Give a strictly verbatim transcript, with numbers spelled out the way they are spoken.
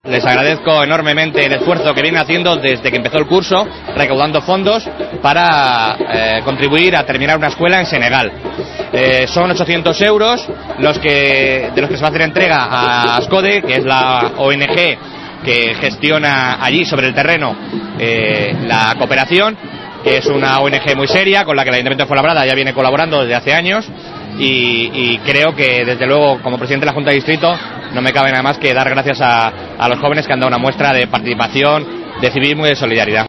les agradezco enormemente el esfuerzo que vienen haciendo desde que empezó el curso, recaudando fondos para eh, contribuir a terminar una escuela en Senegal. Eh, son ochocientos euros los que, de los que se va a hacer entrega a ASCODE, que es la O N G que gestiona allí sobre el terreno eh, la cooperación, que es una O N G muy seria con la que el Ayuntamiento de Fuenlabrada ya viene colaborando desde hace años, y, y creo que desde luego, como presidente de la Junta de Distrito, no me cabe nada más que dar gracias a, a los jóvenes que han dado una muestra de participación, de civismo y de solidaridad.